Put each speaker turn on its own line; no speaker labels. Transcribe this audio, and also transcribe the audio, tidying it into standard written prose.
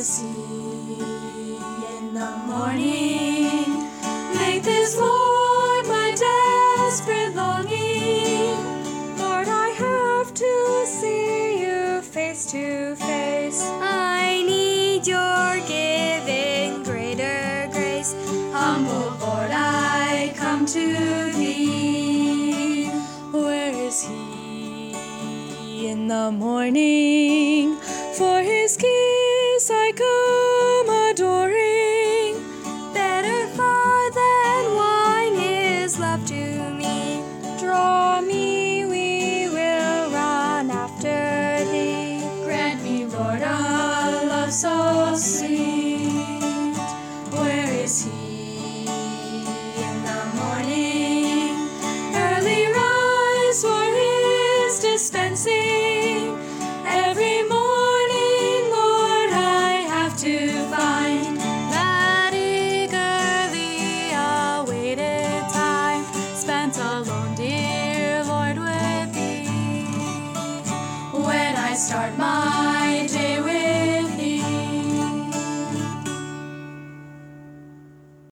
is He in the morning? Make this, Lord, my desperate longing. Lord, I have to see You face to face. I need Your giving greater grace. Humble, Lord, I come to Thee. Where is He in the morning? For His kiss I come adoring. Better far than wine is love to me. Draw me, we will run after Thee. Grant me, Lord, a love so sweet. Where is He in the morning? Early rise for His dispensing. Every morning, Lord, I have to find that eagerly awaited time, spent alone, dear Lord, with Thee. When I start my